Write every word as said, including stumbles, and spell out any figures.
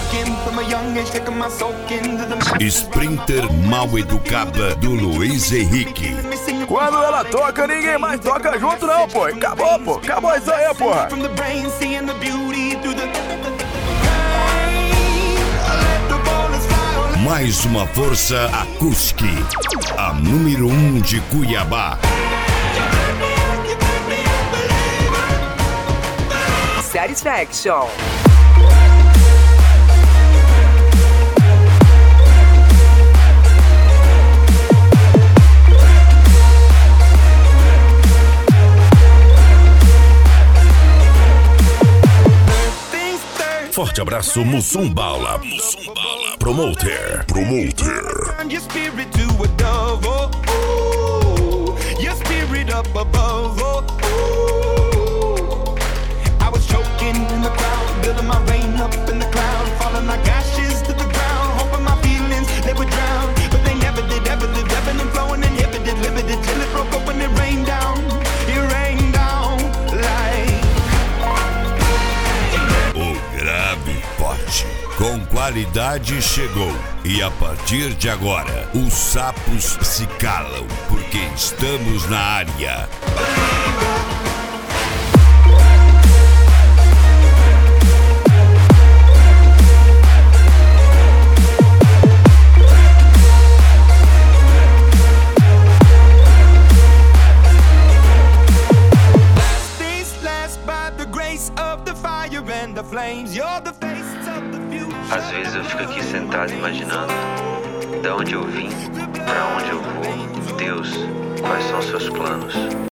Sprinter Mal Educada do Luiz Henrique. Quando ela toca, ninguém mais toca junto não, pô. Acabou, pô. Acabou isso aí, porra. Mais uma força acústica, a número um de Cuiabá. Satisfaction. Forte abraço, Mussumbala. Mussumbala. Promoter. Promoter. Com qualidade chegou. E a partir de agora, os sapos se calam, porque estamos na área. Às vezes eu fico aqui sentado imaginando de onde eu vim, para onde eu vou, Deus, quais são seus planos.